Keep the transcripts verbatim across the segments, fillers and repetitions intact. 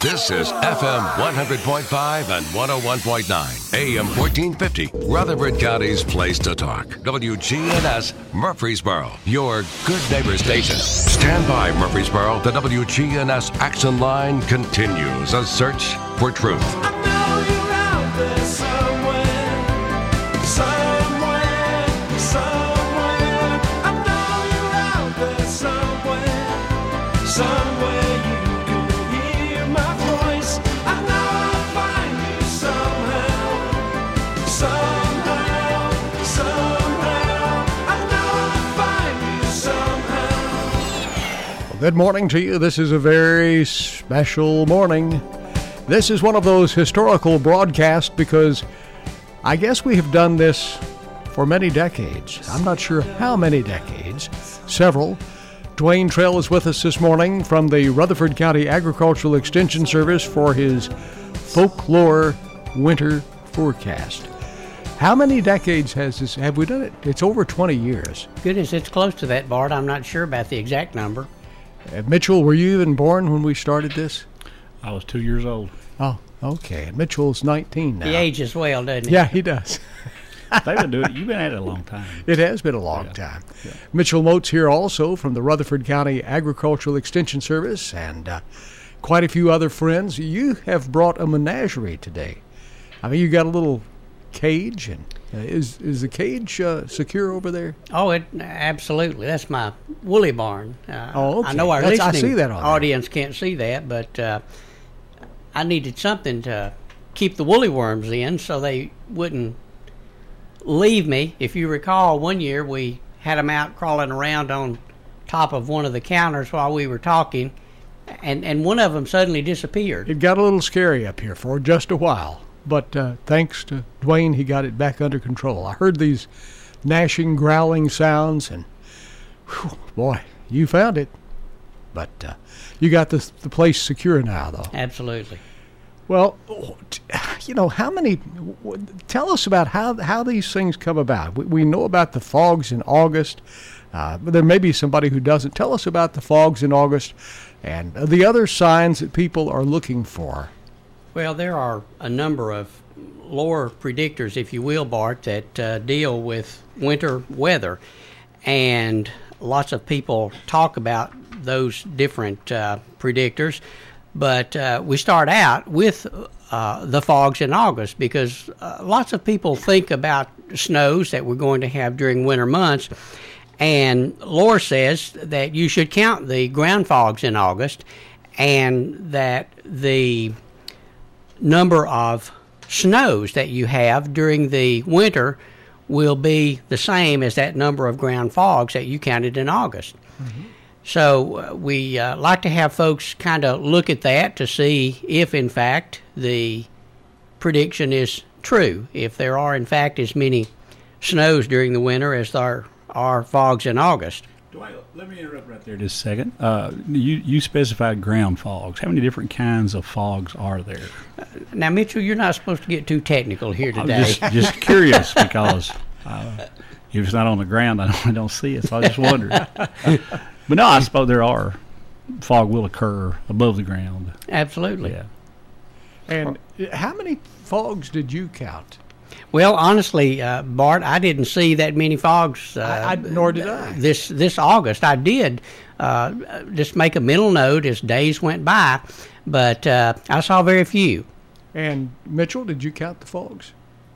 This is F M one hundred point five and one oh one point nine, A M fourteen fifty, Rutherford County's place to talk. W G N S Murfreesboro, your good neighbor station. Stand by, Murfreesboro. The W G N S Action Line continues a search for truth. I know you're out there somewhere, somewhere, somewhere. I know you're out there somewhere, somewhere. Good morning to you. This is a very special morning. This is one of those historical broadcasts because I guess we have done this for many decades. I'm not sure how many decades. Several. Dwayne Trail is with us this morning from the Rutherford County Agricultural Extension Service for his folklore winter forecast. How many decades has this, have we done it? It's over twenty years. Goodness, it's close to that, Bart. I'm not sure about the exact number. Uh, Mitchell, were you even born when we started this? I was two years old. Oh, okay. Mitchell's nineteen now. He ages well, doesn't he? Yeah, he does. They've been doing it. You've been at it a long time. It has been a long yeah. time. Yeah. Mitchell Moats here also from the Rutherford County Agricultural Extension Service and uh, quite a few other friends. You have brought a menagerie today. I mean, you got a little cage, and uh, is is the cage uh, secure over there? Oh, it absolutely. That's my woolly barn. Uh, oh, okay. I know our That's, listening I see that on audience there. Can't see that, but uh, I needed something to keep the woolly worms in so they wouldn't leave me. If you recall, one year we had them out crawling around on top of one of the counters while we were talking, and, and one of them suddenly disappeared. It got a little scary up here for just a while. But uh, thanks to Dwayne, he got it back under control. I heard these gnashing, growling sounds, and whew, boy, you found it. But uh, you got this, the place secure now, though. Absolutely. Well, you know, how many, tell us about how how these things come about. We, we know about the fogs in August, uh, but there may be somebody who doesn't. Tell us about the fogs in August and the other signs that people are looking for. Well, there are a number of lore predictors, if you will, Bart, that uh, deal with winter weather. And lots of people talk about those different uh, predictors. But uh, we start out with uh, the fogs in August because uh, lots of people think about snows that we're going to have during winter months. And lore says that you should count the ground fogs in August and that the number of snows that you have during the winter will be the same as that number of ground fogs that you counted in August. Mm-hmm. So uh, we uh, like to have folks kind of look at that to see if, in fact, the prediction is true, if there are, in fact, as many snows during the winter as there are fogs in August. Dwight, let me interrupt right there just a second. Uh, you, you specified ground fogs. How many different kinds of fogs are there? Uh, now, Mitchell, you're not supposed to get too technical here today. I'm just, just curious because uh, if it's not on the ground, I don't, I don't see it, so I just wondered. But no, I suppose there are. Fog will occur above the ground. Absolutely. Yeah. And how many fogs did you count? Well, honestly, uh, Bart, I didn't see that many fogs. Uh, I, I, nor did I. This this August, I did uh, just make a mental note as days went by, but uh, I saw very few. And Mitchell, did you count the fogs?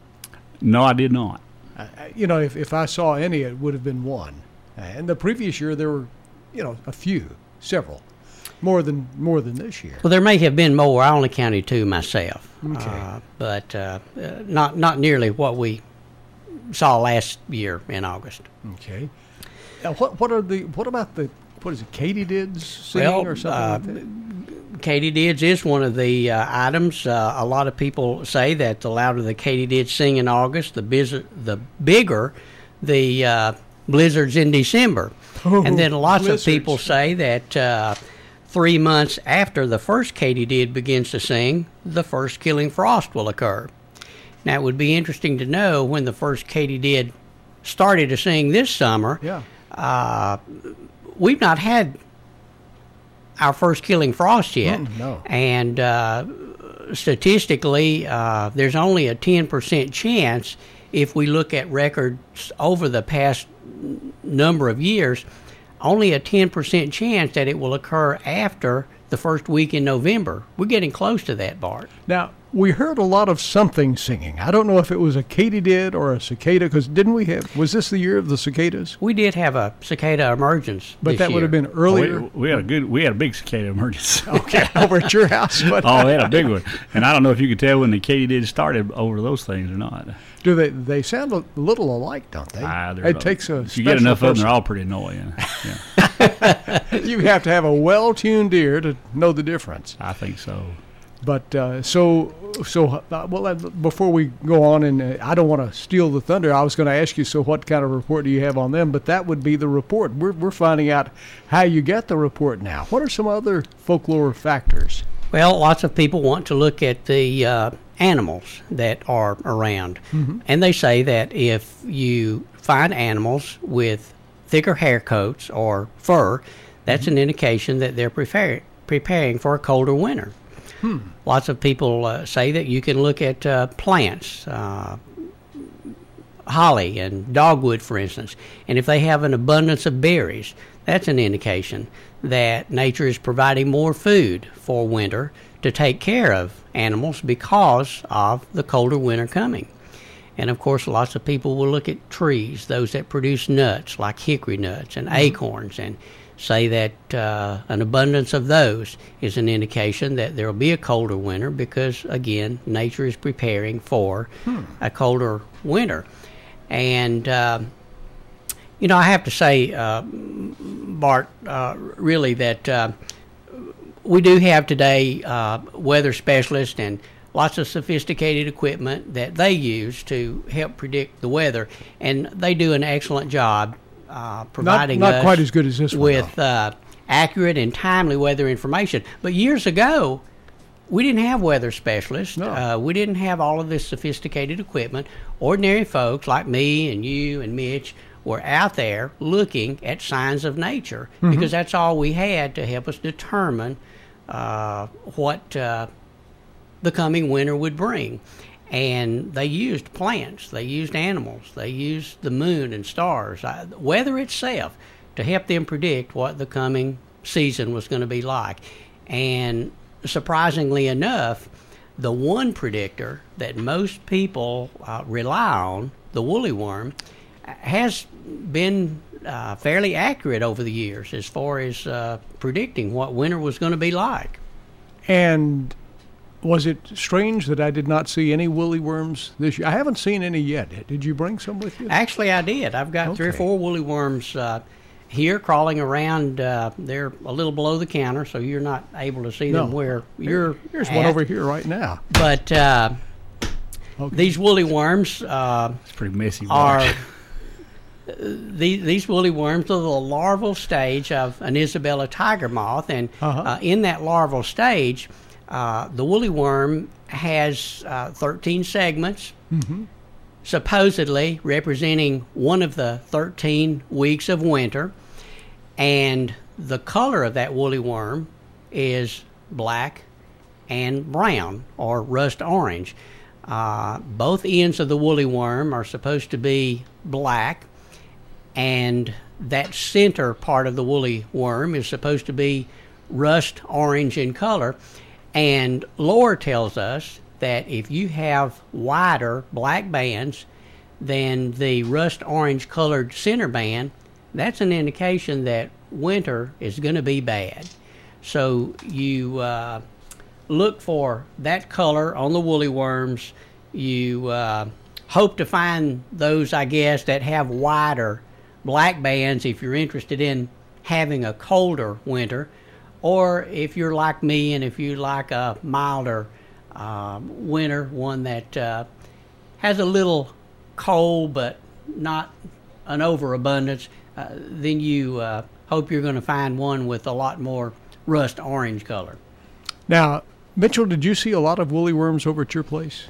No, I did not. Uh, you know, if, if I saw any, it would have been one. And the previous year, there were, you know, a few, several, more than more than this year. Well, there may have been more. I only counted two myself. Okay. Uh, but uh, uh, not not nearly what we saw last year in August. Okay. Now, what what are the what about the what is it Katydids singing well, or something uh, like that? Katydids is one of the uh, items. Uh, a lot of people say that the louder the katydids sing in August, the biz- the bigger the uh, blizzards in December. Oh, and then lots blizzards. of people say that uh, three months after the first katydid begins to sing, the first killing frost will occur. Now, it would be interesting to know when the first katydid started to sing this summer. Yeah. Uh, we've not had our first killing frost yet. Mm, no. And uh, statistically, uh, there's only a ten percent chance, if we look at records over the past number of years, only a ten percent chance that it will occur after the first week in November. We're getting close to that, Bart. Now, we heard a lot of something singing. I don't know if it was a katydid or a cicada, because didn't we have, was this the year of the cicadas? We did have a cicada emergence But this that would year. have been earlier. We, we had a good, we had a big cicada emergency. Okay, over at your house. But Oh, we had a big one, and I don't know if you could tell when the katydid started over those things or not. do they? They sound a little alike, don't they? Ah, they're- it takes a. If you get special enough of them, person. they're all pretty annoying. Yeah, You have to have a well-tuned ear to know the difference. I think so. But uh, so so uh, well, uh, before we go on, and uh, I don't want to steal the thunder. I was going to ask you, so what kind of report do you have on them? But that would be the report. We're we're finding out how you get the report now. What are some other folklore factors? Well, lots of people want to look at the uh, animals that are around. And they say that if you find animals with thicker hair coats or fur, that's an indication that they're prepar- preparing for a colder winter. Lots of people uh, say that you can look at uh, plants, uh, holly and dogwood, for instance, and if they have an abundance of berries, that's an indication that nature is providing more food for winter to take care of animals because of the colder winter coming. And of course, lots of people will look at trees, those that produce nuts like hickory nuts and acorns, and say that uh, an abundance of those is an indication that there will be a colder winter because, again, nature is preparing for a colder winter. And, uh, you know, I have to say, uh, Bart, uh, really that uh, we do have today uh, weather specialists and lots of sophisticated equipment that they use to help predict the weather, and they do an excellent job uh, providing not us quite as good as this one, with uh, accurate and timely weather information. But years ago, we didn't have weather specialists. No. Uh, we didn't have all of this sophisticated equipment. Ordinary folks like me and you and Mitch were out there looking at signs of nature because that's all we had to help us determine uh, what uh, the coming winter would bring. And they used plants, they used animals, they used the moon and stars, uh, weather itself, to help them predict what the coming season was going to be like. And surprisingly enough, the one predictor that most people uh, rely on, the woolly worm, has been uh, fairly accurate over the years as far as uh, predicting what winter was going to be like. And was it strange that I did not see any woolly worms this year? I haven't seen any yet. Did you bring some with you? Actually, I did. I've got three or Okay. four woolly worms uh, here crawling around. Uh, they're a little below the counter, so you're not able to see them No. where you're There's at. one over here right now. But uh, Okay. these woolly worms uh, It's pretty messy. are Mark. these, these woolly worms are the larval stage of an Isabella tiger moth, and Uh-huh. uh, in that larval stage, uh, the woolly worm has uh, thirteen segments, supposedly representing one of the thirteen weeks of winter, and the color of that woolly worm is black and brown or rust orange. Uh, both ends of the woolly worm are supposed to be black, and that center part of the woolly worm is supposed to be rust orange in color. And lore tells us that if you have wider black bands than the rust orange colored center band, that's an indication that winter is going to be bad. So you uh, look for that color on the woolly worms. You uh, hope to find those, I guess, that have wider black bands if you're interested in having a colder winter, or if you're like me and if you like a milder uh, winter, one that uh, has a little cold but not an overabundance, uh, then you uh, hope you're going to find one with a lot more rust orange color. Now, Mitchell, did you see a lot of woolly worms over at your place?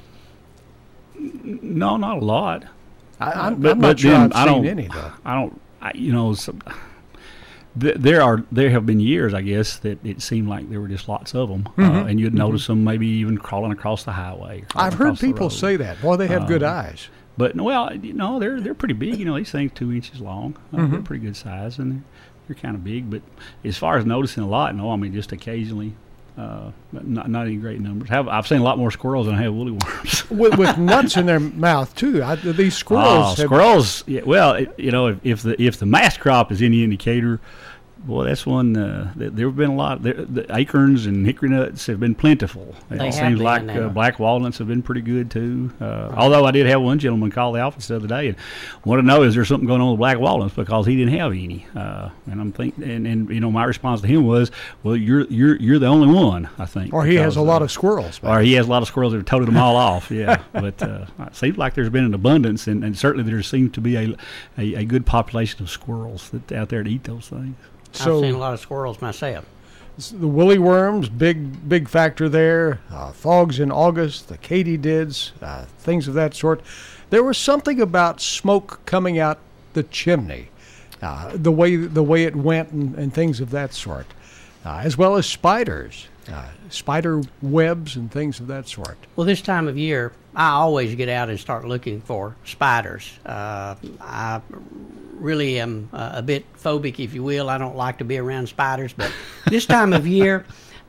No, not a lot. I, I'm, But- I'm not but sure then I've I seen don't- any, though. I don't, I, you know, some, th- there are there have been years, I guess, that it seemed like there were just lots of them, uh, Mhm. and you'd notice them maybe even crawling across the highway. or crawling I've heard across the people road. say that. Boy, they have good Um, eyes. But well, you know, they're they're pretty big. You know, these things two inches long. Uh, They're Mhm. pretty good size, and they're, they're kind of big. But as far as noticing a lot, no, I mean just occasionally. Uh, but not not any great numbers. Have I've seen a lot more squirrels than I have woolly worms. with, with nuts in their mouth too. I, these squirrels. Oh, have- squirrels. Yeah, well, it, you know, if, if the if the mass crop is any indicator, boy, that's one. Uh, th- there have been a lot. There, the acorns and hickory nuts have been plentiful. It They have seems been, like uh, uh, black walnuts have been pretty good too. Uh, although I did have one gentleman call the office the other day and want to know is there something going on with black walnuts because he didn't have any. Uh, and I'm thinking, and, and you know, my response to him was, well, you're you're you're the only one, I think. or he has because, a lot uh, of squirrels. Or he has a lot of squirrels that have toted them all off, yeah. But uh, it seems like there's been an abundance, and, and certainly there seems to be a, a, a good population of squirrels that out there to eat those things. So I've seen a lot of squirrels myself. the woolly worms, big big factor there. Uh, fogs in August, the katydids, uh, things of that sort. There was something about smoke coming out the chimney, uh, the way the way it went, and, and things of that sort, uh, as well as spiders, uh, spider webs, and things of that sort. Well, this time of year, I always get out and start looking for spiders. Uh, I really am uh, a bit phobic, if you will. I don't like to be around spiders, but this time of year,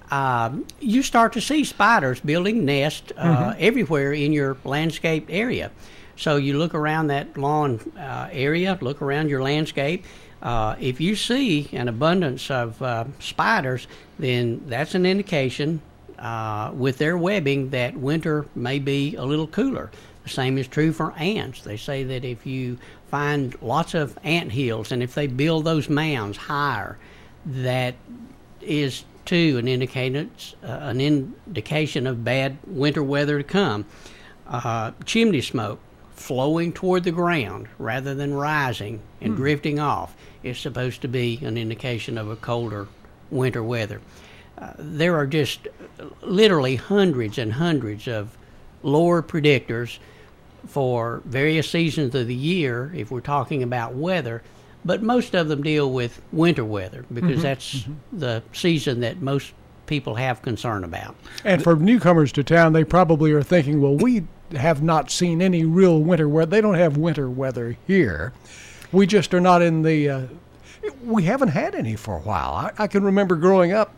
um, you start to see spiders building nests uh, everywhere in your landscaped area. So you look around that lawn uh, area, look around your landscape. Uh, if you see an abundance of uh, spiders, then that's an indication uh, with their webbing that winter may be a little cooler. The same is true for ants. They say that if you find lots of ant hills and if they build those mounds higher, that is too an indicator, uh, an indication of bad winter weather to come. Uh, chimney smoke flowing toward the ground rather than rising and drifting off is supposed to be an indication of a colder winter weather. Uh, there are just literally hundreds and hundreds of lower predictors for various seasons of the year if we're talking about weather, but most of them deal with winter weather because that's the season that most people have concern about. And for newcomers to town, they probably are thinking, well, we have not seen any real winter weather. They don't have winter weather here. We just are not in the, uh, we haven't had any for a while. I, I can remember growing up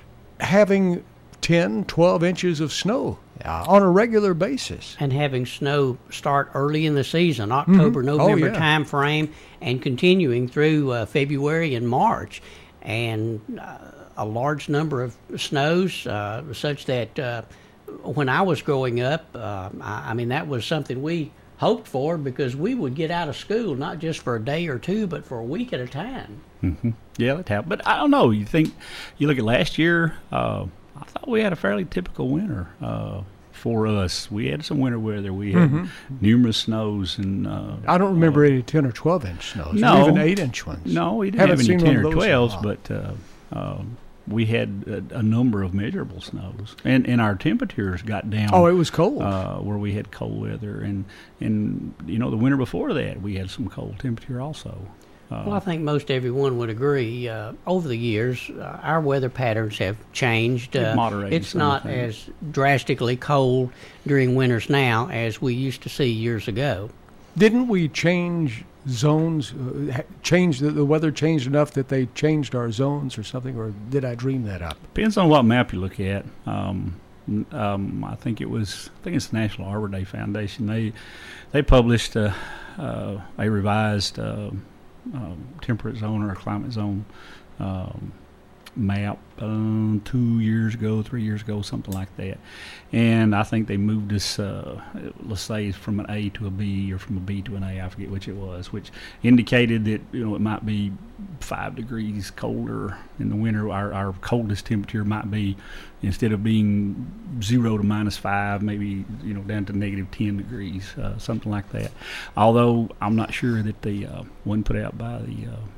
having ten, twelve inches of snow uh, on a regular basis. And having snow start early in the season, October, November yeah. time frame, and continuing through uh, February and March. And uh, a large number of snows, uh, such that uh, when I was growing up, uh, I, I mean, that was something we hoped for because we would get out of school not just for a day or two, but for a week at a time. Mm-hmm. Yeah, that happened. But I don't know. You think you look at last year. Uh, I thought we had a fairly typical winter uh, for us. We had some winter weather. We had numerous snows and. Uh, I don't remember any ten or twelve inch snows, No. or even eight inch ones. No, we didn't Haven't have any seen one ten of or those in a twelves, while. but uh, um, we had a, a number of measurable snows, and and our temperatures got down. Oh, it was cold. Uh, where we had cold weather, and and you know the winter before that we had some cold temperature also. Uh, Well, I think most everyone would agree. Uh, over the years, uh, our weather patterns have changed. They've Uh, moderated it's some not things. as drastically cold during winters now as we used to see years ago. Didn't we change zones? Uh, ha- change the, the weather changed enough that they changed our zones or something, or did I dream that up? Depends on what map you look at. Um, n- um, I think it was. I think it's the National Arbor Day Foundation. They they published a, uh, a revised uh, um, temperate zone or climate zone um, map um, two years ago, three years ago, something like that. And I think they moved us, uh, let's say, from an A to a B or from a B to an A. I forget which it was, which indicated that you know it might be five degrees colder in the winter. Our, our coldest temperature might be, instead of being zero to minus five, maybe you know down to negative ten degrees, uh, something like that. Although I'm not sure that the uh, one put out by the uh,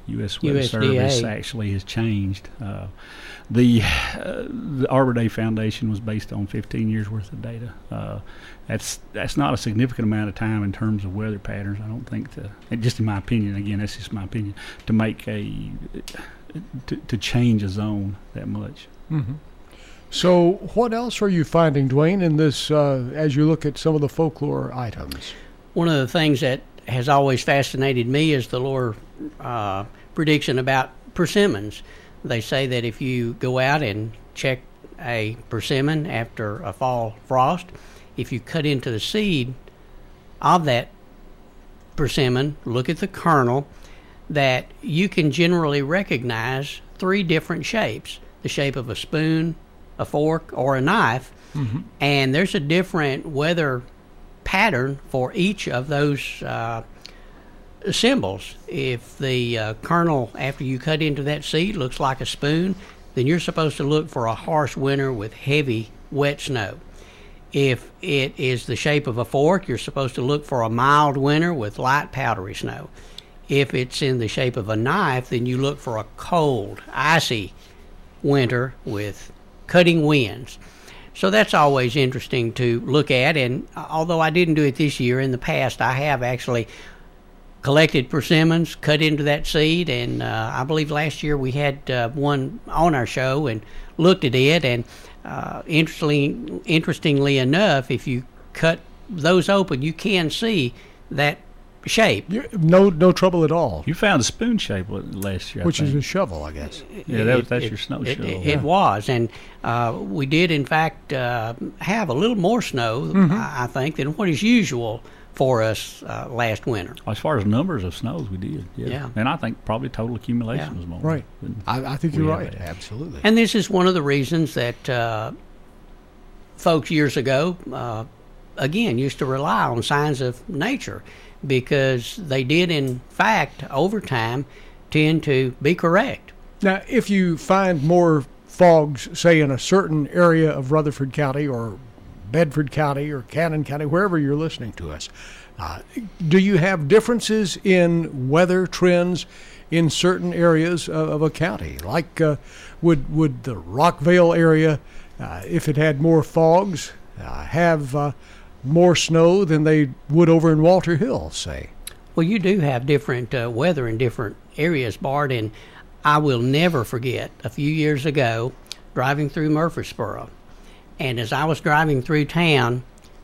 U S Weather U S D A. Service actually has changed. Uh, the uh, the Arbor Day Foundation was based on fifteen years worth of data. Uh, that's that's not a significant amount of time in terms of weather patterns. I don't think to, and just in my opinion, again, that's just my opinion, to make a to, to change a zone that much. Mm-hmm. So, what else are you finding, Dwayne, in this uh, as you look at some of the folklore items? One of the things that has always fascinated me is the lore uh, prediction about persimmons. They say that if you go out and check a persimmon after a fall frost, if you cut into the seed of that persimmon, look at the kernel, that you can generally recognize three different shapes: the shape of a spoon, a fork, or a knife. Mm-hmm. And there's a different weather pattern for each of those uh, symbols. If the uh, kernel, after you cut into that seed, looks like a spoon, then you're supposed to look for a harsh winter with heavy, wet snow. If it is the shape of a fork, you're supposed to look for a mild winter with light, powdery snow. If it's in the shape of a knife, then you look for a cold, icy winter with cutting winds. So that's always interesting to look at, and although I didn't do it this year, in the past I have actually collected persimmons, cut into that seed, and uh, I believe last year we had uh, one on our show and looked at it, and uh, interestingly, interestingly enough, if you cut those open, you can see that shape. You're, no no trouble at all. You found a spoon shape last year, I Which think. is a shovel, I guess. Yeah, that, It- that's it- your snow it, shovel. It, Yeah. it was, and uh, we did, in fact, uh, have a little more snow, Mm-hmm. I, I think, than what is usual for us uh, last winter. As far as numbers of snows, we did. Yeah. Yeah. And I think probably total accumulation Yeah. was more. Right. than I, I think we you're have right. had. Absolutely. And this is one of the reasons that uh, folks years ago, uh, again, used to rely on signs of nature, because they did, in fact, over time, tend to be correct. Now, if you find more fogs, say, in a certain area of Rutherford County or Bedford County or Cannon County, wherever you're listening to us, uh, do you have differences in weather trends in certain areas of, of a county? Like, uh, would would the Rockvale area, uh, if it had more fogs, uh, have uh, more snow than they would over in Walter Hill, say? Well, you do have different uh, weather in different areas, Bart, and I will never forget a few years ago driving through Murfreesboro. And as I was driving through town,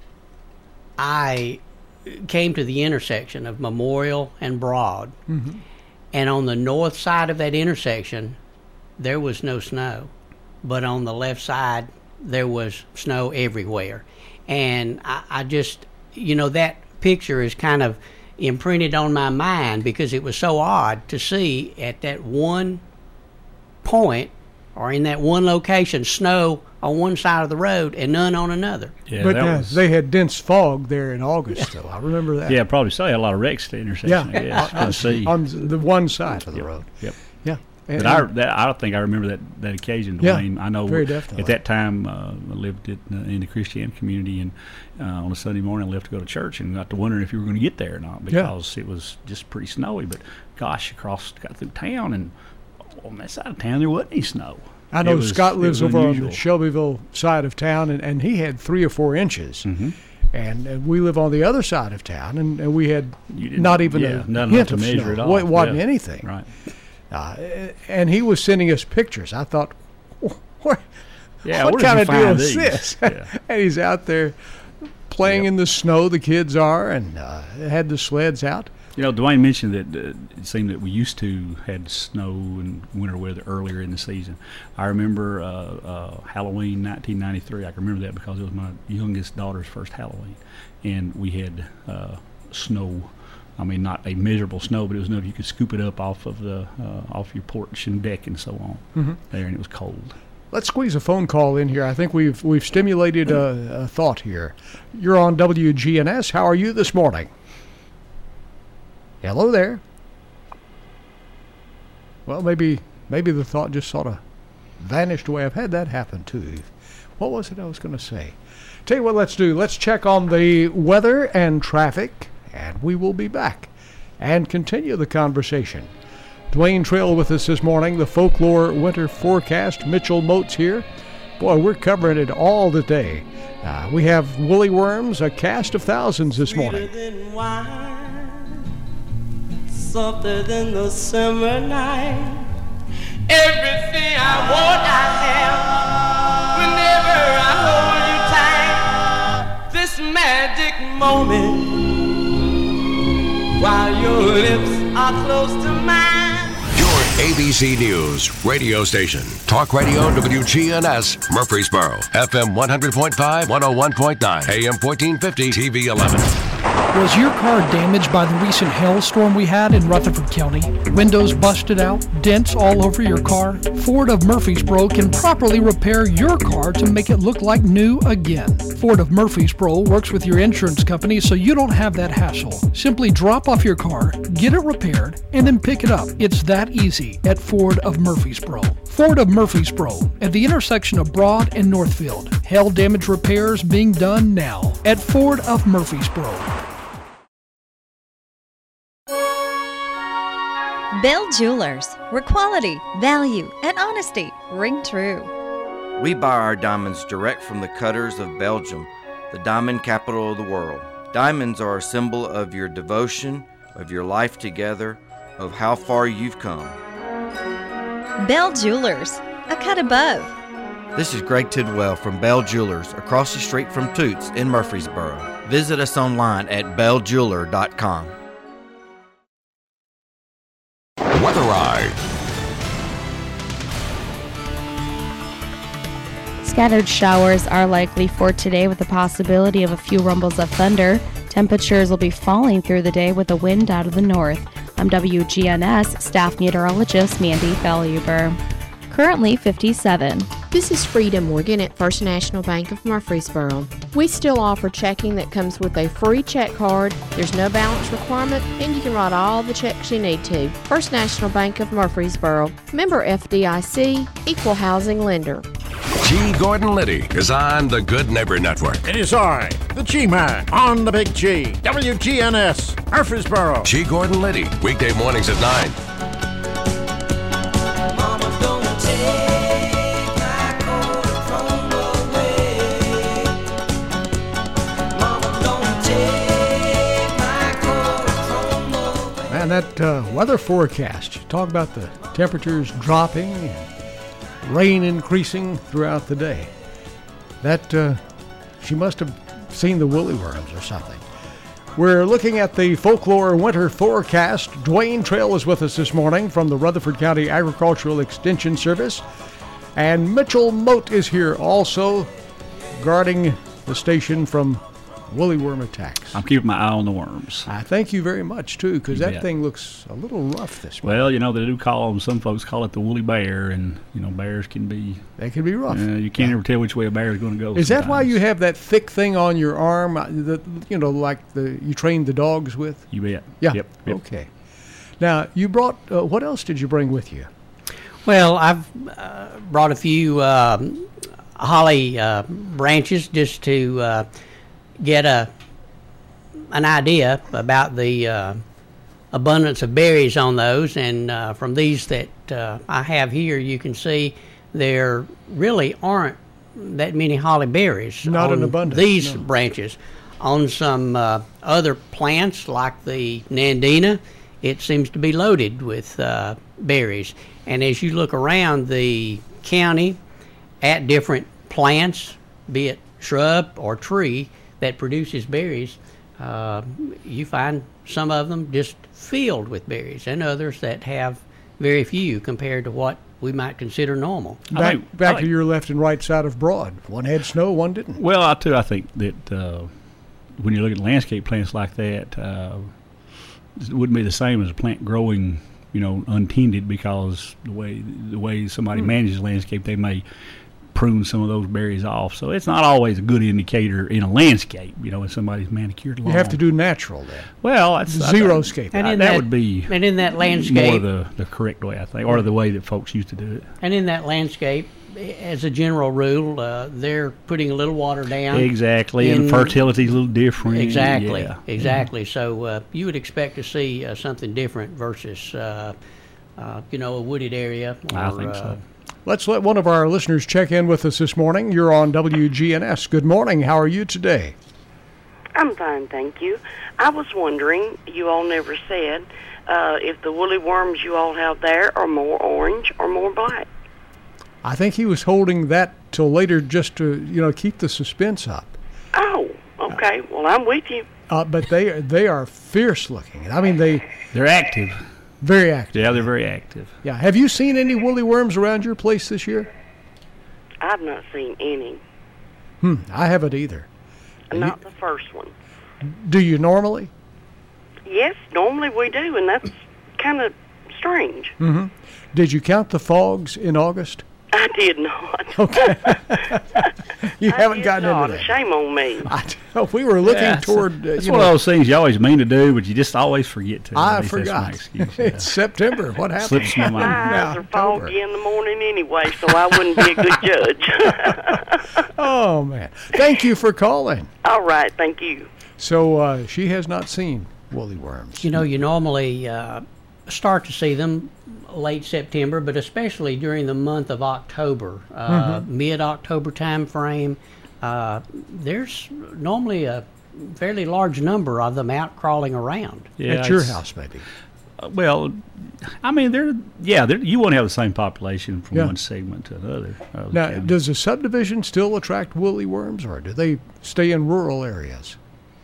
I came to the intersection of Memorial and Broad. Mm-hmm. And on the north side of that intersection, there was no snow. But on the left side, there was snow everywhere. And I, I just, you know, that picture is kind of imprinted on my mind, because it was so odd to see at that one point, or in that one location, snow on one side of the road and none on another. Yeah, but that uh, was, they had dense fog there in August, though. I remember that. yeah, probably so. They had a lot of wrecks at the intersection, I Yeah, guess. Couldn't see. on the one side of the Yep, road. Yep. Yeah. And- But I, that, I don't think I remember that, that occasion, Yeah, Dwayne. I know very definitely. at that time uh, I lived it, uh, in the Christian community, and uh, on a Sunday morning I left to go to church and got to wondering if you were going to get there or not, because it was just pretty snowy. But gosh, across, got through town, and on that side of town there wasn't any snow. I know It was- Scott it lives was over on unusual. the Shelbyville side of town, and, and he had three or four inches. Mm-hmm. And, and we live on the other side of town, and, and we had You didn't- not even yeah, a not enough hint to of measure snow. it Well, off. it wasn't Yeah. anything. Right. Uh, and he was sending us pictures. I thought, what, Yeah, what where did kind you of deal find is these? this? Yeah. And he's out there playing Yep. in the snow, the kids are, and uh, had the sleds out. You know, Dwayne mentioned that uh, it seemed that we used to had snow and winter weather earlier in the season. I remember uh, uh, Halloween nineteen ninety-three. I can remember that because it was my youngest daughter's first Halloween, and we had uh, snow. I mean, not a miserable snow, but it was enough you could scoop it up off of the uh, off your porch and deck and so on Mm-hmm. there, and it was cold. Let's squeeze a phone call in here. I think we've we've stimulated a, a thought here. You're on W G N S. How are you this morning? Hello there. Well, maybe maybe the thought just sort of vanished away. I've had that happen too. What was it I was going to say? Tell you what, let's do. Let's check on the weather and traffic, and we will be back and continue the conversation. Dwayne Trail with us this morning. The folklore winter forecast. Mitchell Moats here. Boy, we're covering it all today. Uh, we have woolly worms, a cast of thousands this morning. Sweeter than wine, softer than the summer night. Everything I want, I have. Whenever I hold you tight, this magic moment, while your lips are close to mine. Your A B C News radio station. Talk Radio W G N S Murfreesboro. F M one hundred point five, one oh one point nine. A M fourteen fifty, T V eleven. Was your car damaged by the recent hailstorm we had in Rutherford County? Windows busted out, dents all over your car? Ford of Murfreesboro can properly repair your car to make it look like new again. Ford of Murfreesboro works with your insurance company so you don't have that hassle. Simply drop off your car, get it repaired, and then pick it up. It's that easy at Ford of Murfreesboro. Ford of Murfreesboro at the intersection of Broad and Northfield. Hail damage repairs being done now at Ford of Murfreesboro. Bell Jewelers, where quality, value, and honesty ring true. We buy our diamonds direct from the cutters of Belgium, the diamond capital of the world. Diamonds are a symbol of your devotion, of your life together, of how far you've come. Bell Jewelers, a cut above. This is Greg Tidwell from Bell Jewelers, across the street from Toots in Murfreesboro. Visit us online at bell jeweler dot com. Weather Eye. Scattered showers are likely for today with the possibility of a few rumbles of thunder. Temperatures will be falling through the day with a wind out of the north. I'm W G N S staff meteorologist Mandy Faluber. Currently fifty-seven. This is Frida Morgan at First National Bank of Murfreesboro. We still offer checking that comes with a free check card. There's no balance requirement, and you can write all the checks you need to. First National Bank of Murfreesboro. Member F D I C, Equal Housing Lender. G. Gordon Liddy is on the Good Neighbor Network. It is I, the G-Man, on the Big G, W G N S, Murfreesboro. G. Gordon Liddy, weekday mornings at nine. And that uh, weather forecast, talk about the temperatures dropping and rain increasing throughout the day. That, uh, she must have seen the woolly worms or something. We're looking at the folklore winter forecast. Dwayne Trail is with us this morning from the Rutherford County Agricultural Extension Service. And Mitchell Moat is here also, guarding the station from woolly worm attacks. I'm keeping my eye on the worms. I thank you very much, too, because You that bet. thing looks a little rough this morning. Well, you know, they do call them, some folks call it the woolly bear, and, you know, bears can be... They can be rough. Uh, you can't ever tell which way a bear is going to go. Is that why sometimes. you have that thick thing on your arm, uh, that, you know, like the you train the dogs with? You bet. Yeah. Yep. yep. Okay. Now, you brought, uh, what else did you bring with you? Well, I've uh, brought a few um, holly uh, branches just to uh, get a an idea about the uh, abundance of berries on those. And uh, from these that uh, I have here, you can see there really aren't that many holly berries. Not on in abundance, these no. branches. On some uh, other plants like the Nandina, it seems to be loaded with uh, berries. And as you look around the county at different plants, be it shrub or tree that produces berries, uh, you find some of them just filled with berries, and others that have very few compared to what we might consider normal. Back, think- back I to think- your left and right side of Broad. One had snow, one didn't. Well, I too, I think that uh, when you look at landscape plants like that, uh, it wouldn't be the same as a plant growing, you know, untended, because the way the way somebody Hmm. manages the landscape, they may prune some of those berries off. So it's not always a good indicator in a landscape, you know, when somebody's manicured lawn. You have to do natural then. well, that's Zero I, scape. And I, in that, that- would be And in that more landscape, the the correct way, I think, or the way that folks used to do it. and in that landscape, as a general rule, uh, they're putting a little water down. Exactly, in- and fertility's a little different. Exactly, Yeah. exactly. So uh, you would expect to see uh, something different versus uh, uh, you know, a wooded area. Or, I think uh, so. Let's let one of our listeners check in with us this morning. You're on W G N S. Good morning. How are you today? I'm fine, thank you. I was wondering, you all never said, uh, if the woolly worms you all have there are more orange or more black. I think he was holding that till later just to, you know, keep the suspense up. Oh, okay. Well, I'm with you. Uh, but they they are fierce looking. I mean, they... They're active. Very active. Yeah, they're very active. Yeah. Have you seen any woolly worms around your place this year? I've not seen any. Hmm, I haven't either. Not You- the first one. Do you normally? Yes, normally we do, and that's kind of strange. Mm-hmm. Did you count the fogs in August? I did not. Okay. You I haven't did gotten not. into that. Shame on me. I, we were looking Yeah, it's- toward... Uh, It's you one know, of those things you always mean to do, but you just always forget to. At I least that's my forgot. excuse, yeah. It's September. What happened? Slips my My mind. eyes are October. foggy in the morning anyway, so I wouldn't be a good judge. Oh, man. Thank you for calling. All right, thank you. So uh, she has not seen woolly worms. You know, you normally uh, start to see them late September, but especially during the month of October, uh, Mhm. mid-October time frame. Uh, there's normally a fairly large number of them out crawling around. Yeah, At your it's- house, maybe. Uh, well, I mean, they're yeah, they're, you won't have the same population from Yeah. one segment to another. of the Now, county. does the subdivision still attract woolly worms, or do they stay in rural areas?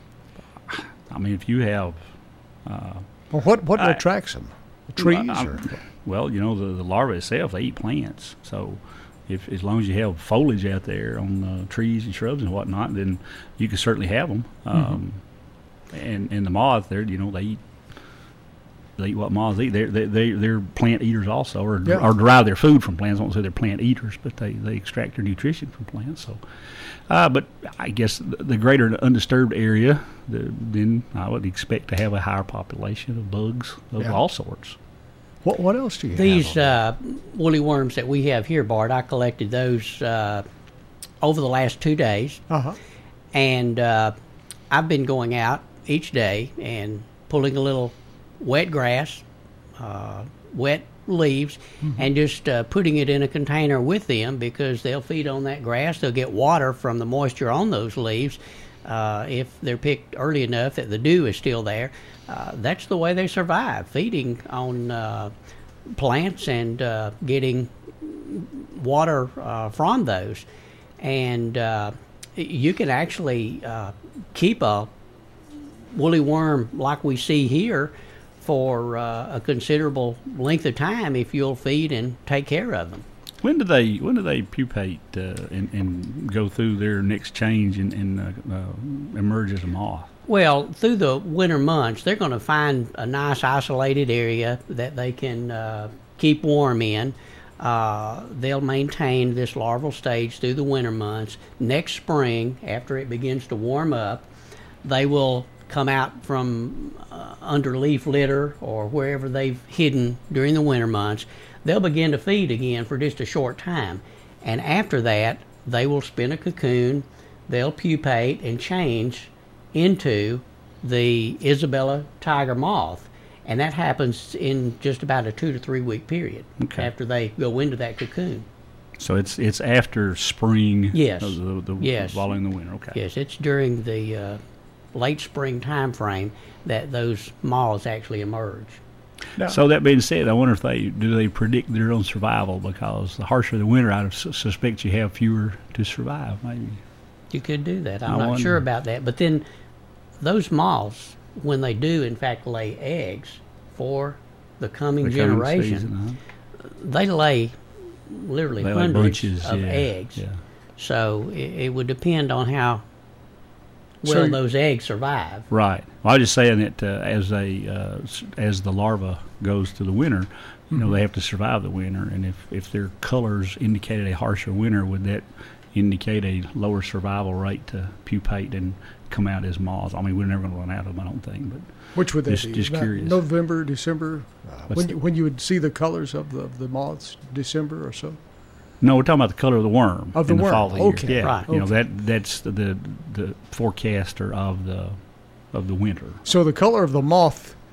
I mean, if you have, uh, Or what, what I- attracts them? The trees? I'm- or well, you know, the, the larvae itself, they eat plants. So, if as long as you have foliage out there on uh, trees and shrubs and whatnot, then you can certainly have them. Um, And and the moth, they're you know they eat. They eat what moths eat. They're, they, they, they're plant eaters also, or, Yeah. or derive their food from plants. I won't say they're plant eaters, but they, they extract their nutrition from plants. So, uh, but I guess the, the greater the undisturbed area, the, then I would expect to have a higher population of bugs of Yeah. all sorts. what, what else do you These have? uh, woolly worms that we have here, Bart, I collected those uh, over the last two days. Uh-huh. And uh, I've been going out each day and pulling a little wet grass, uh, wet leaves, Mm-hmm. and just uh, putting it in a container with them because they'll feed on that grass. They'll get water from the moisture on those leaves. Uh, if they're picked early enough that the dew is still there, uh, that's the way they survive, feeding on uh, plants and uh, getting water uh, from those. And uh, you can actually uh, keep a woolly worm like we see here for uh, a considerable length of time if you'll feed and take care of them. When do they when do they pupate uh, and, and go through their next change and, and uh, uh, emerge as a moth? Well, through the winter months, they're going to find a nice isolated area that they can uh, keep warm in. Uh, they'll maintain this larval stage through the winter months. Next spring, after it begins to warm up, they will come out from uh, under leaf litter or wherever they've hidden during the winter months. They'll begin to feed again for just a short time. And after that, they will spin a cocoon, they'll pupate and change into the Isabella tiger moth. And that happens in just about a two to three week period Okay. after they go into that cocoon. So it's it's after spring. Yes. uh, The, the, Yes. Following the winter. Okay. Yes, it's during the uh, late spring time frame that those moths actually emerge. Now, So that being said, I wonder if they do they predict their own survival, because the harsher the winter, I sus- suspect you have fewer to survive. Maybe. You could do that. I'm I not wonder. sure about that. But then those moths, when they do in fact lay eggs for the coming The coming generation, season, they lay literally They lay hundreds bunches, of yeah, eggs. yeah. So it, it would depend on how well So- those eggs survive. Right. Well, I was just saying that uh, as they uh, s- as the larva goes to the winter, you know, Mhm. they have to survive the winter, and if if their colors indicated a harsher winter, would that indicate a lower survival rate to pupate and come out as moths? I mean, we're never going to run out of them, I don't think. But which would they just, be? just About curious. November, December? Uh, What's when, that? you, when you would see the colors of the, of the moths, December or so? No, we're talking about the color of the worm. Of the in the worm. fall of the Okay. year. Yeah. Right. You know, Okay. that that's the the forecaster of the of the winter. So the color of the moth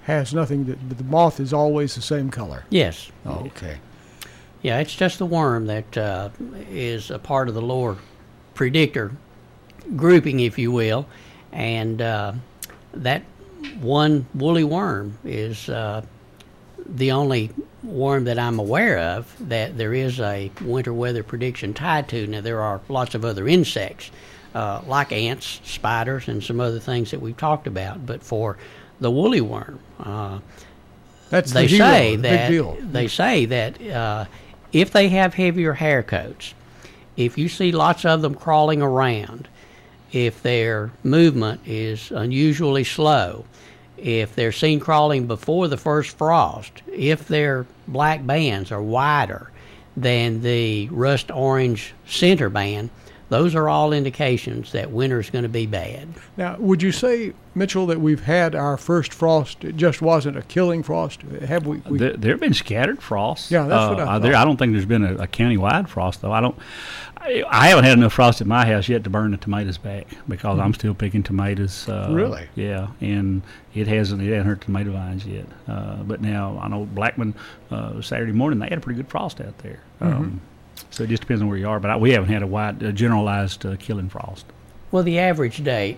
has nothing to, the moth is always the same color. Yes. Oh, okay. Yeah, it's just the worm that uh, is a part of the lower predictor grouping, if you will, and uh, that one woolly worm is uh, the only worm that I'm aware of that there is a winter weather prediction tied to. Now, there are lots of other insects, uh, like ants, spiders, and some other things that we've talked about, but for the woolly worm, uh, That's they the hero, say the that big deal. they say that uh, if they have heavier hair coats, if you see lots of them crawling around, if their movement is unusually slow, if they're seen crawling before the first frost, if their black bands are wider than the rust orange center band, those are all indications that winter's going to be bad. Now, would you say, Mitchell, that we've had our first frost? It just wasn't a killing frost. Have we? we There, there have been scattered frosts. Yeah, that's uh, what I thought. There, I don't think there's been a, a county-wide frost, though. I don't. I, I haven't had enough frost at my house yet to burn the tomatoes back because I'm still picking tomatoes. Uh, Really? Yeah, and it hasn't it hasn't hurt tomato vines yet. Uh, but now I know Blackman uh, Saturday morning they had a pretty good frost out there. Um, So it just depends on where you are. But I, we haven't had a wide, a generalized uh, killing frost. Well, the average date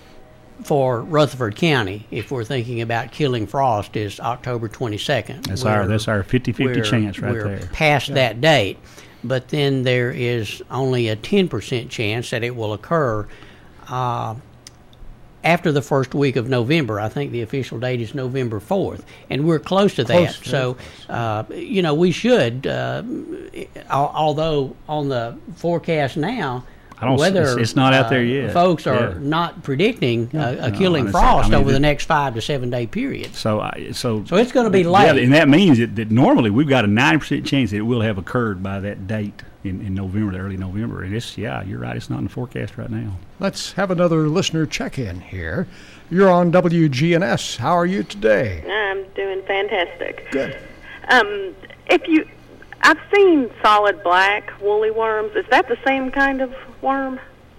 for Rutherford County, if we're thinking about killing frost, is October twenty-second. That's our that's our fifty-fifty we're, chance right we're there. past Yeah. that date, but then there is only a ten percent chance that it will occur uh, after the first week of November. I think the official date is November fourth, and we're close to that. Close, very so, uh, you know, we should, uh, al- although on the forecast now, I don't s- weather it's- it's not out uh, there yet. folks are Yeah. not predicting a, a No, killing honestly, frost I mean, over the the- next five to seven day period. So, I, so So it's gonna be yeah, late. and that means that, that normally we've got a ninety percent chance that it will have occurred by that date in, in November, early November. And it's yeah, you're right. It's not in the forecast right now. Let's have another listener check-in here. You're on W G N S. How are you today? I'm doing fantastic. Good. Um, if you, I've seen solid black woolly worms. Is that the same kind of worm?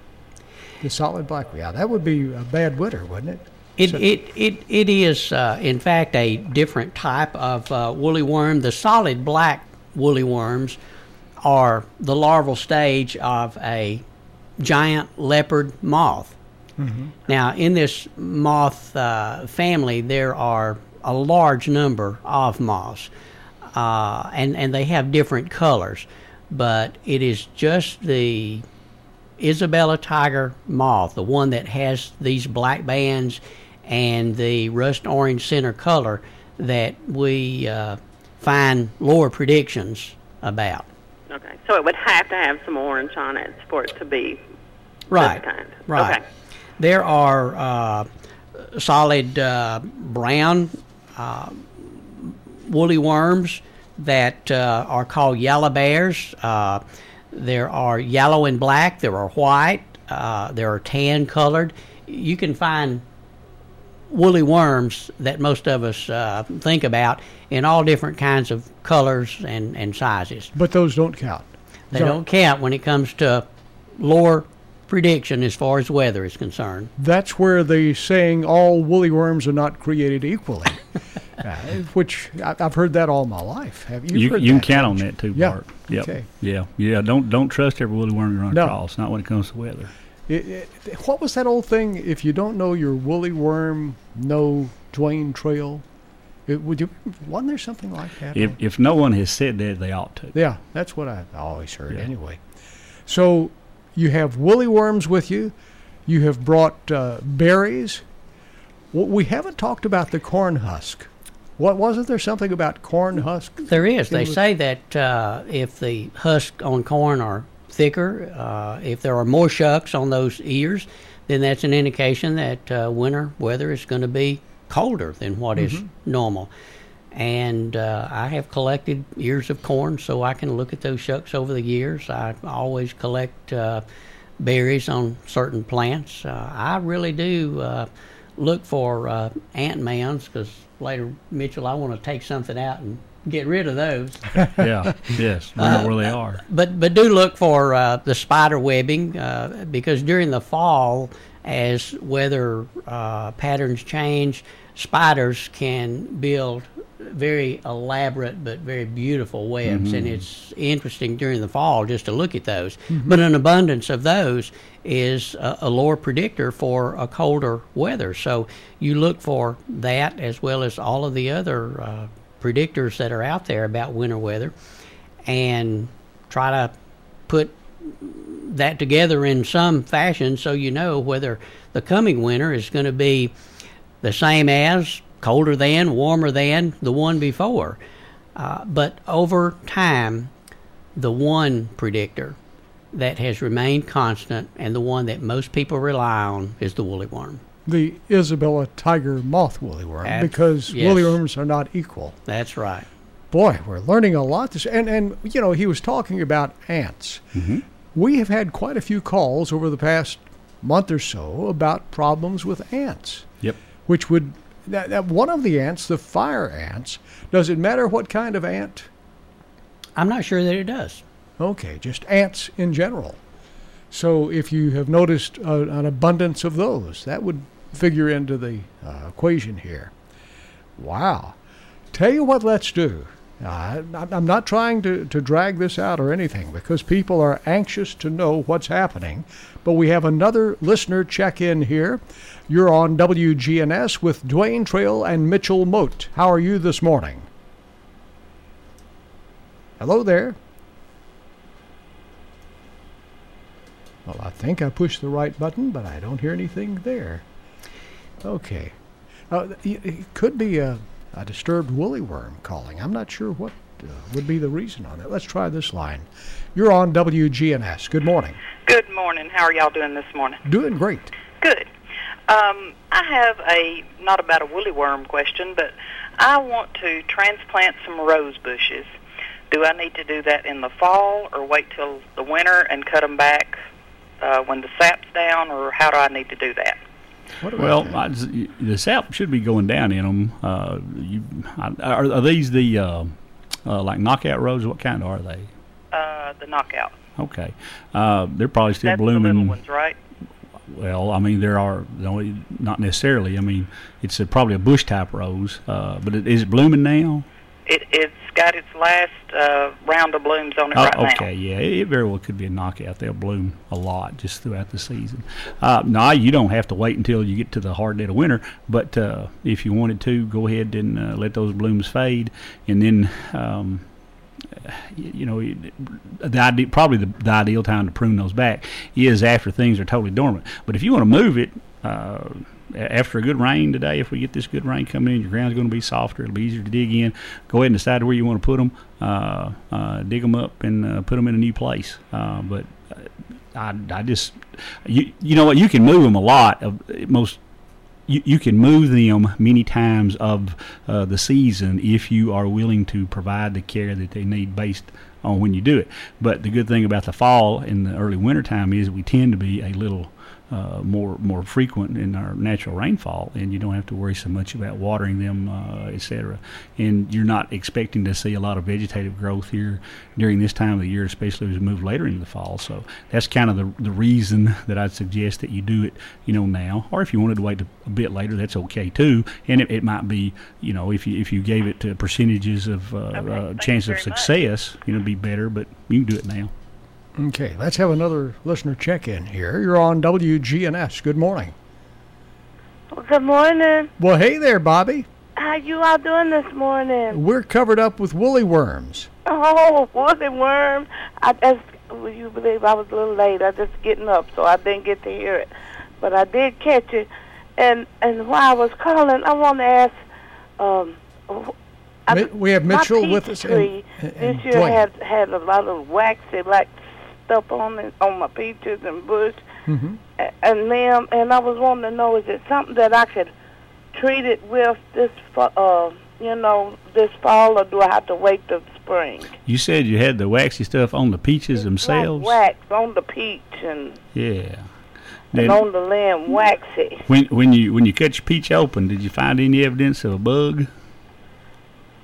The solid black. Yeah, that would be a bad winter, wouldn't it? It, So- it, it, it is, uh, in fact, a different type of uh, woolly worm. The solid black woolly worms are the larval stage of a giant leopard moth. Mhm. Now, in this moth uh, family, there are a large number of moths, uh, and, and they have different colors, but it is just the Isabella tiger moth, the one that has these black bands and the rust orange center color, that we uh, find lower predictions about. Okay, so it would have to have some orange on it for it to be Right, this kind. right. Okay. There are uh, solid uh, brown uh, woolly worms that uh, are called yellow bears. Uh, there are yellow and black. There are white. Uh, there are tan colored. You can find woolly worms that most of us uh, think about in all different kinds of colors and, and sizes. But those don't count. They So don't count when it comes to lower prediction as far as weather is concerned. That's where the saying "all woolly worms are not created equally," uh, which I, I've heard that all my life. Have you? You, heard you can that, count on haven't you? that too, Yeah. Bart. Yep. Okay. Yeah. Yeah. Don't don't trust every woolly worm you run No. across. Not when it comes to weather. It, it, what was that old thing? If you don't know your woolly worm, no Dwayne Trail. It, would you? Wasn't there something like that? If if no one has said that, they ought to. Yeah, that's what I always heard. Yeah. Anyway, so you have woolly worms with you. You have brought uh, berries. W- we haven't talked about the corn husk. What wasn't there something about corn husk? There is. They in the- say that uh, if the husk on corn are thicker, uh, if there are more shucks on those ears, then that's an indication that uh, winter weather is going to be colder than what is Mhm. normal. And uh, I have collected ears of corn so I can look at those shucks over the years. I always collect uh, berries on certain plants. Uh, I really do uh, look for uh, ant mounds because later, Mitchell, I want to take something out and get rid of those. Yeah, yes, we know where they are. But but do look for uh, the spider webbing uh, because during the fall, as weather uh, patterns change, spiders can build very elaborate but very beautiful webs, Mm-hmm. and it's interesting during the fall just to look at those. Mm-hmm. But an abundance of those is a, a lower predictor for a colder weather. So you look for that as well as all of the other uh, predictors that are out there about winter weather, and try to put that together in some fashion so you know whether the coming winter is going to be the same as, colder than, warmer than the one before. Uh, but over time, the one predictor that has remained constant and the one that most people rely on is the woolly worm. The Isabella tiger moth woolly worm, Ab- because yes. woolly worms are not equal. That's right. Boy, we're learning a lot. This, and, and, you know, he was talking about ants. Mm-hmm. We have had quite a few calls over the past month or so about problems with ants. Yep. Which would, that, that one of the ants, the fire ants, does it matter what kind of ant? I'm not sure that it does. Okay, just ants in general. So if you have noticed uh, an abundance of those, that would figure into the uh, equation here. Wow. Tell you what, let's do. Uh, I'm not trying to, to drag this out or anything because people are anxious to know what's happening. But we have another listener check-in here. You're on W G N S with Dwayne Trail and Mitchell Moat. How are you this morning? Hello there. Well, I think I pushed the right button, but I don't hear anything there. Okay. Uh, it could be a, a disturbed woolly worm calling. I'm not sure what uh, would be the reason on that. Let's try this line. You're on W G N S. Good morning. Good morning. How are y'all doing this morning? Doing great. Good. Um, I have a, not about a woolly worm question, but I want to transplant some rose bushes. Do I need to do that in the fall or wait till the winter and cut them back uh, when the sap's down, or how do I need to do that? Well, I, the sap should be going down in them. Uh, you, are, are these the uh, uh, like knockout roses? What kind are they? Uh, the knockout. Okay, uh, they're probably still That's blooming. the little ones, right? Well, I mean, there are no, not necessarily. I mean, it's a, probably a bush type rose. Uh, but it, is it blooming now? It, it's got its last uh, round of blooms on it Oh, right now. okay, yeah, it very well could be a knockout. They'll bloom a lot just throughout the season. Uh, no, you don't have to wait until you get to the hard dead of winter, but uh, if you wanted to, go ahead and uh, let those blooms fade, and then, um, you, you know, the idea, probably the, the ideal time to prune those back is after things are totally dormant. But if you want to move it, uh, after a good rain today, if we get this good rain coming in, your ground's going to be softer. It'll be easier to dig in. Go ahead and decide where you want to put them. Uh, uh, dig them up and uh, put them in a new place. Uh, but I, I just, you, you know what? You can move them a lot. Of most, you, you can move them many times of uh, the season if you are willing to provide the care that they need based on when you do it. But the good thing about the fall and the early winter time is we tend to be a little Uh, more more frequent in our natural rainfall, and you don't have to worry so much about watering them, uh, et cetera. And you're not expecting to see a lot of vegetative growth here during this time of the year, especially as we move later into the fall. So that's kind of the the reason that I'd suggest that you do it, you know, now. Or if you wanted to wait a, a bit later, that's okay too. And it, it might be, you know, if you if you gave it to percentages of uh, Okay, uh, chance of success, you know, it'd be better. But you can do it now. Okay, let's have another listener check-in here. You're on W G N S. Good morning. Good morning. Well, hey there, Bobby. How you all doing this morning? We're covered up with woolly worms. Oh, woolly worm. I just, will you believe I was a little late. I just getting up, so I didn't get to hear it. But I did catch it. And and while I was calling, I want to ask, um, Mi- we have Mitchell my with peach us and- tree and this year Dwayne. had had a lot of waxy like stuff on it, on my peaches and bush Mm-hmm. a- and them, and I was wanting to know, is it something that I could treat it with this, fa- uh, you know, this fall, or do I have to wait till spring? You said you had the waxy stuff on the peaches themselves. Wax on the peach and, Yeah. and Now, on the limb, waxy. when when you when you cut your peach open, did you find any evidence of a bug?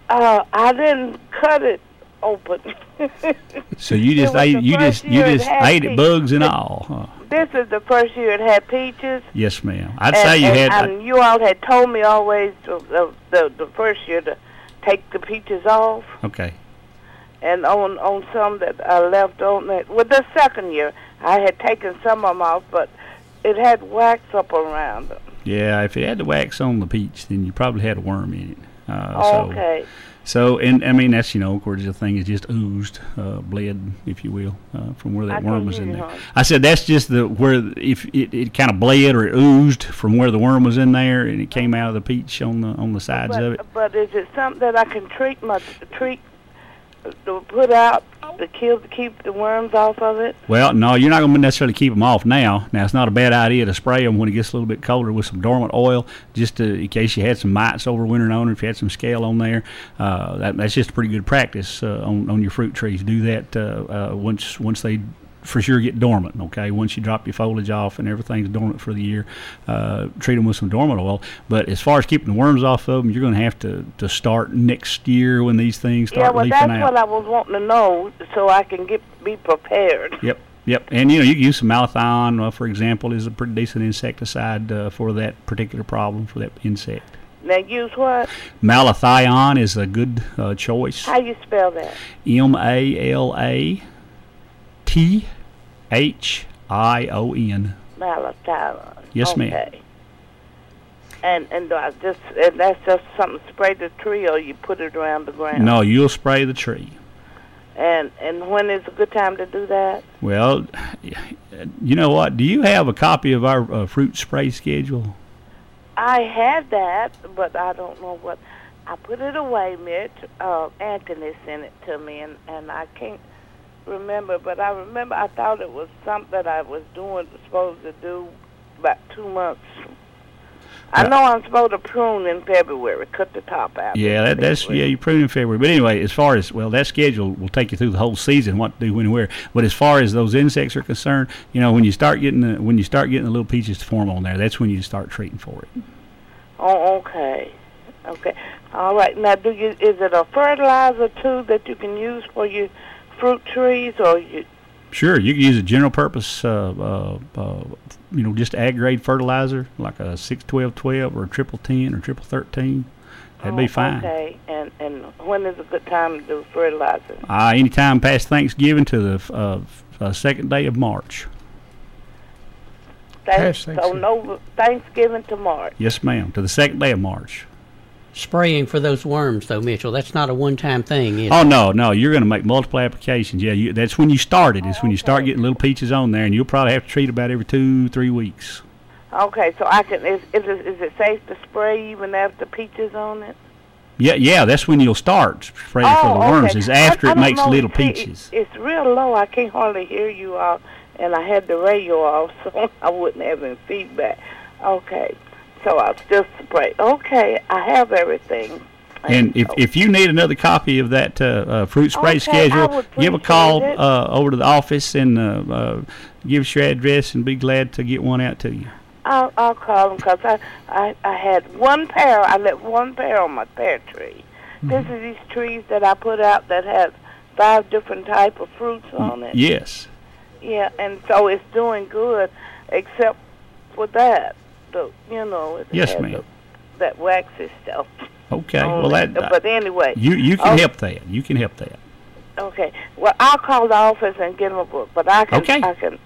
Uh, I didn't cut it open. So you just It was ate the you first just you year it just had ate it, peaches. bugs and all. Huh? This is the first year it had peaches. Yes, ma'am. I'd and, say you and, had. And you all had told me always the, the, the, the first year to take the peaches off. Okay. And on on some that I left on it. Well, the second year I had taken some of them off, but it had wax up around them. Yeah, if it had the wax on the peach, then you probably had a worm in it. Uh, Oh, okay. So, so, and I mean that's you know, of course, the thing is just oozed, uh, bled, if you will, uh, from where that I worm can was hear in you, there. hon. I said that's just the where if it, it kind of bled or it oozed from where the worm was in there, and it came out of the peach on the on the sides But, of it. but is it something that I can treat my treat to put out to kill to keep the worms off of it? Well, no, you're not going to necessarily keep them off now. Now, it's not a bad idea to spray them when it gets a little bit colder with some dormant oil, just to, in case you had some mites overwintering on, or if you had some scale on there. Uh, that, that's just pretty good practice uh, on on your fruit trees. Do that uh, uh, once once they for sure get dormant. Okay, once you drop your foliage off and everything's dormant for the year, uh, treat them with some dormant oil. But as far as keeping the worms off of them, you're going to have to to start next year when these things start Yeah, well, leafing that's out. what I was wanting to know, so I can get be prepared. Yep, yep. And, you know, you can use some malathion, uh, for example, is a pretty decent insecticide uh, for that particular problem, for that insect. Now, use what? Malathion is a good uh, choice. How you spell that? M A L A T H I O N. Malathion. Yes, okay. ma'am. And and do I just and that's just something spray the tree, or you put it around the ground? No, you'll spray the tree. And and when is a good time to do that? Well, you know what? Do you have a copy of our uh, fruit spray schedule? I had that, but I don't know what. I put it away, Mitch. Uh, Anthony sent it to me, and, and I can't remember. But I remember I thought it was something that I was doing, supposed to do about two months. I know I'm supposed to prune in February, cut the top out. Yeah, that, that's yeah. You prune in February, but anyway, as far as well, that schedule will take you through the whole season, what to do, when, and where. But as far as those insects are concerned, you know, when you start getting the, when you start getting the little peaches to form on there, that's when you start treating for it. Oh, okay, okay, all right. Now, do you is it a fertilizer too that you can use for your fruit trees, or you? Sure, you can use a general purpose, uh, uh, uh, you know, just ag grade fertilizer like a six twelve twelve or a triple ten or triple thirteen. That'd oh, be fine. Okay, and and when is a good time to do fertilizer? Uh, anytime past Thanksgiving to the uh, uh, second day of March. Thanks, so no Thanksgiving to March. Yes, ma'am, to the second day of March. Spraying for those worms, though, Mitchell, that's not a one-time thing, is Oh, it? no, no, you're going to make multiple applications. Yeah, you, that's when you start it. It's when you start getting little peaches on there, and you'll probably have to treat about every two, three weeks. Okay, so I can. Is is it, is it safe to spray even after peaches on it? Yeah, yeah, that's when you'll start spraying for the worms, okay. is after I, I it don't makes know, little see, peaches. It, it's real low. I can't hardly hear you all, and I had the radio off, so I wouldn't have any feedback. Okay, so I'll just spray. Okay, I have everything. And if, if you need another copy of that uh, uh, fruit spray Okay, schedule, I would give a call appreciate it. uh, over to the office and uh, uh, give us your address, and be glad to get one out to you. I'll I'll call them because I, I I had one pear. I left one pear on my pear tree. Mm-hmm. This is these trees that I put out that have five different type of fruits on it. Yes. Yeah, and so it's doing good, except for that. The you know. It Yes, has ma'am. the- that waxy stuff. Okay. on Well, it. that. But anyway, You you can oh, help that. You can help that. Okay. Well, I'll call the office and get them a book, but I can. Okay. I can.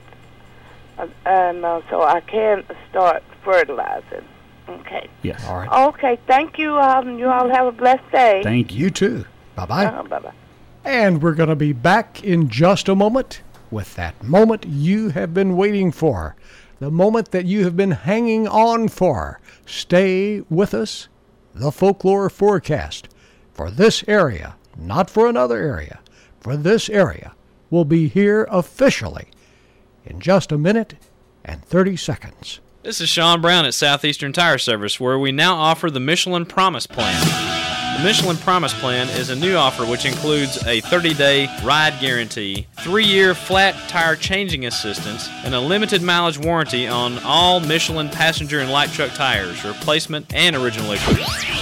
Uh, and uh, so I can start fertilizing. Okay. Yes. All right. Okay. Thank you. Um, you all have a blessed day. Thank you. You too. Bye-bye. Uh, bye-bye. And we're going to be back in just a moment with that moment you have been waiting for, the moment that you have been hanging on for. Stay with us. The folklore forecast for this area, not for another area, for this area, will be here officially in just a minute and thirty seconds. This is Sean Brown at Southeastern Tire Service, where we now offer the Michelin Promise Plan. The Michelin Promise Plan is a new offer which includes a thirty-day ride guarantee, three-year flat tire changing assistance, and a limited mileage warranty on all Michelin passenger and light truck tires, replacement and original equipment.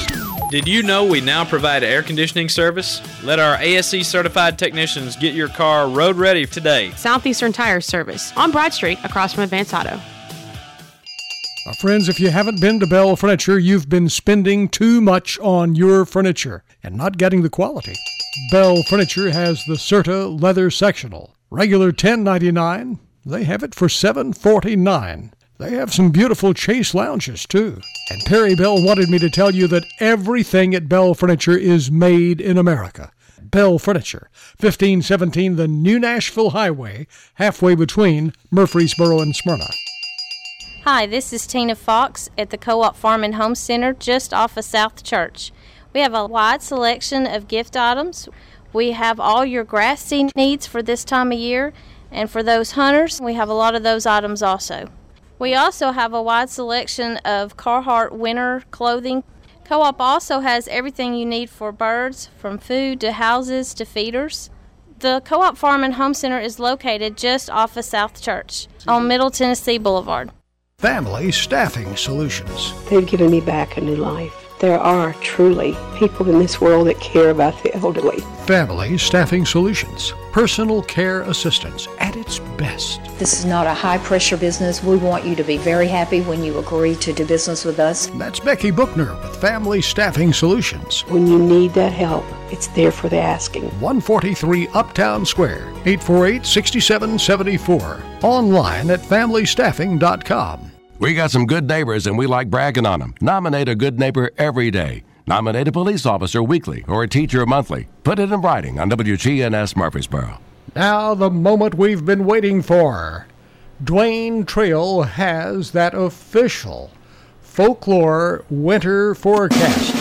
Did you know we now provide air conditioning service? Let our A S C certified technicians get your car road ready today. Southeastern Tire Service on Broad Street across from Advance Auto. Uh, friends, if you haven't been to Bell Furniture, you've been spending too much on your furniture and not getting the quality. Bell Furniture has the Serta leather sectional. Regular ten ninety-nine, they have it for seven forty-nine. They have some beautiful chase lounges, too. And Perry Bell wanted me to tell you that everything at Bell Furniture is made in America. Bell Furniture, fifteen seventeen the New Nashville Highway, halfway between Murfreesboro and Smyrna. Hi, this is Tina Fox at the Co-op Farm and Home Center just off of South Church. We have a wide selection of gift items. We have all your grass seed needs for this time of year, and for those hunters, we have a lot of those items also. We also have a wide selection of Carhartt winter clothing. Co-op also has everything you need for birds, from food to houses to feeders. The Co-op Farm and Home Center is located just off of South Church on Middle Tennessee Boulevard. Family Staffing Solutions. They've given me back a new life. There are truly people in this world that care about the elderly. Family Staffing Solutions. Personal care assistance at its best. This is not a high-pressure business. We want you to be very happy when you agree to do business with us. That's Becky Bookner with Family Staffing Solutions. When you need that help, it's there for the asking. one forty-three Uptown Square, eight four eight, six seven seven four. Online at family staffing dot com. We got some good neighbors and we like bragging on them. Nominate a good neighbor every day. Nominate a police officer weekly or a teacher monthly. Put it in writing on W G N S Murfreesboro. Now the moment we've been waiting for. Dwayne Trail has that official folklore winter forecast.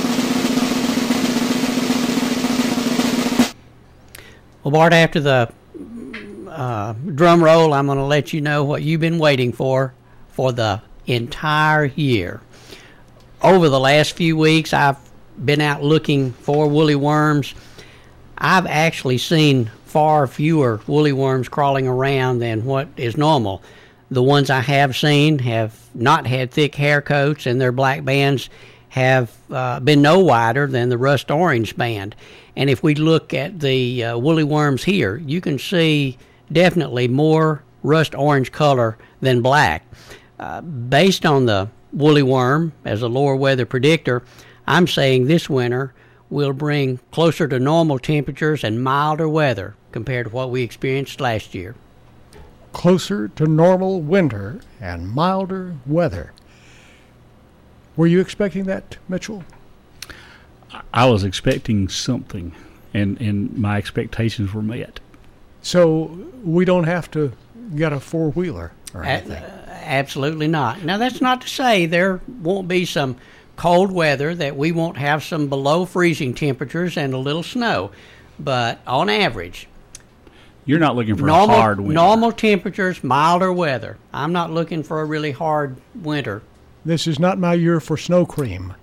Well, Bart, after the uh, drum roll, I'm going to let you know what you've been waiting for for the entire year. Over the last few weeks, I've been out looking for woolly worms. I've actually seen far fewer woolly worms crawling around than what is normal. The ones I have seen have not had thick hair coats, and their black bands have uh, been no wider than the rust orange band. And if we look at the uh, woolly worms here, you can see definitely more rust orange color than black. Uh, based on the woolly worm as a lower weather predictor, I'm saying this winter will bring closer to normal temperatures and milder weather compared to what we experienced last year. Closer to normal winter and milder weather. Were you expecting that, Mitchell? I was expecting something, and, and my expectations were met. So we don't have to get a four-wheeler or anything? Uh, absolutely not. Now, that's not to say there won't be some cold weather, that we won't have some below freezing temperatures and a little snow. But on average, you're not looking for normal, a hard winter. Normal temperatures, milder weather. I'm not looking for a really hard winter. This is not my year for snow cream.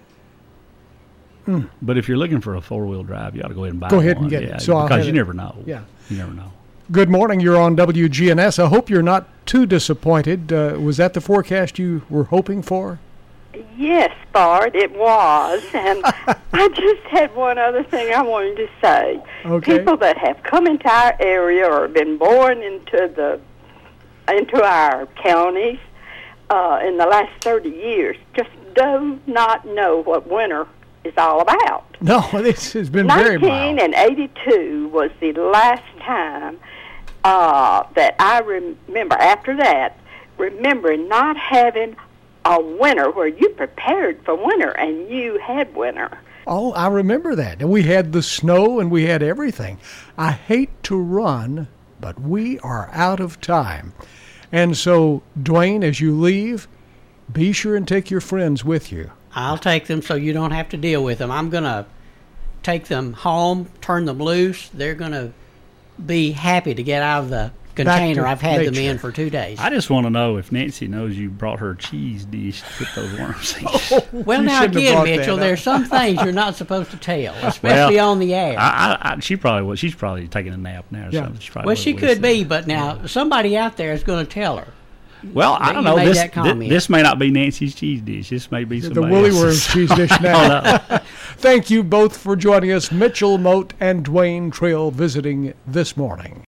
Mm. But if you're looking for a four-wheel drive, you ought to go ahead and buy go one. Go ahead and get yeah, it. So because I'll you never know. Yeah. You never know. Good morning. You're on W G N S. I hope you're not too disappointed. Uh, was that the forecast you were hoping for? Yes, Bart, it was. And I just had one other thing I wanted to say. Okay. People that have come into our area or been born into the into our counties uh, in the last thirty years just do not know what winter is all about. No, this has been very mild. nineteen eighty-two was the last time uh, that I remember, after that, remembering not having a winter where you prepared for winter and you had winter. Oh, I remember that. And we had the snow and we had everything. I hate to run, but we are out of time. And so, Dwayne, as you leave, be sure and take your friends with you. I'll take them so you don't have to deal with them. I'm going to take them home, turn them loose. They're going to be happy to get out of the container I've had nature. them in for two days. I just want to know if Nancy knows you brought her cheese dish to put those worms in. Oh, well, now again, Mitchell, there's some things you're not supposed to tell, especially well, on the air. I, I, I, she probably was. She's probably taking a nap now. Or yeah. something. She well, she could be, but now somebody out there is going to tell her. Well, I that don't you know. made This that thi- comment. this may not be Nancy's cheese dish. This may be The somebody Woolly else's. Worms cheese dish I now. don't know. Thank you both for joining us, Mitchell Moat and Dwayne Trail, visiting this morning.